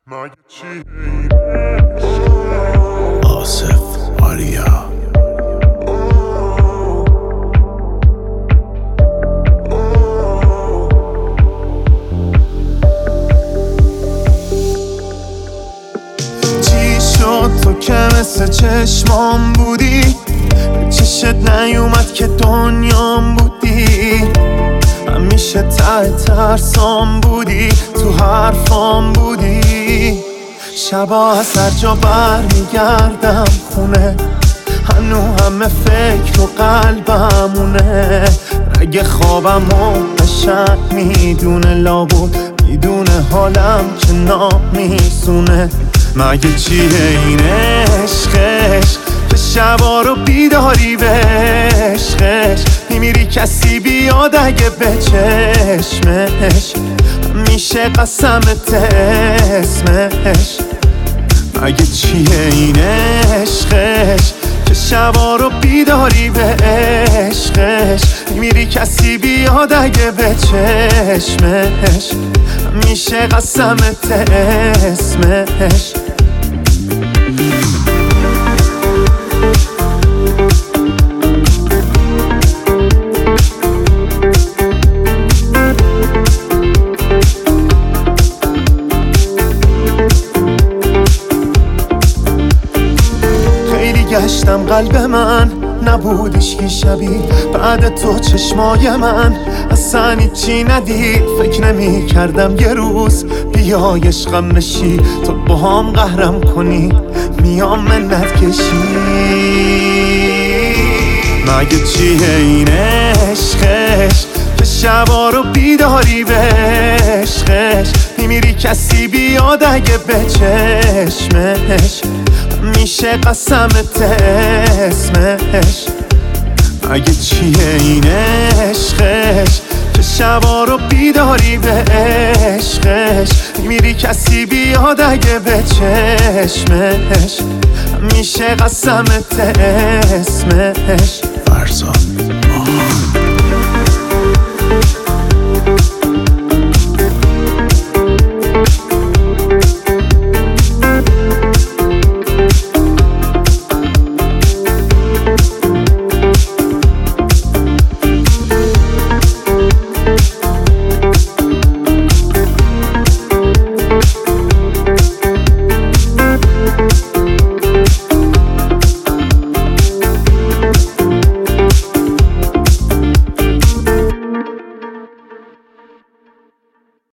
مگه چی آصف آریا چی شد تو که مثل چشمام بودی، به چشت نیومد که دنیام بودی، همیشه ته ترسام بودی، تو حرفام بودی. شبا از هر جا برمیگردم خونه، هنو همه فکر و قلبمونه. رگ خوابم و قشنگ میدونه، لابود میدونه حالم که نامیسونه. مگه چیه این عشقش که شبا رو بیداری به عشقش میمیری کسی بیاد اگه به چشمش میشه قسمت اسمش. مگه چیه این عشقش که شبا رو بیداری به عشقش میمیری کسی بیاد اگه به چشمش میشه قسمت اسمش. گشتم قلب من نبودش که شبیه بعد تو چشمای من اصلا چی ندید. فکر نمی کردم یه روز بیای عشقم بشی، تو با هم قهرم کنی میام منت کشی. مگه چیه این عشقش که شبا رو بیداری به عشقش میمیری کسی بیاد اگه به چشمش میشه قسمت اسمش. مگه چیه این عشقش که شبا رو بیداری به عشقش میمیری کسی بیاد اگه به چشمش میشه قسمت اسمش. فرزاد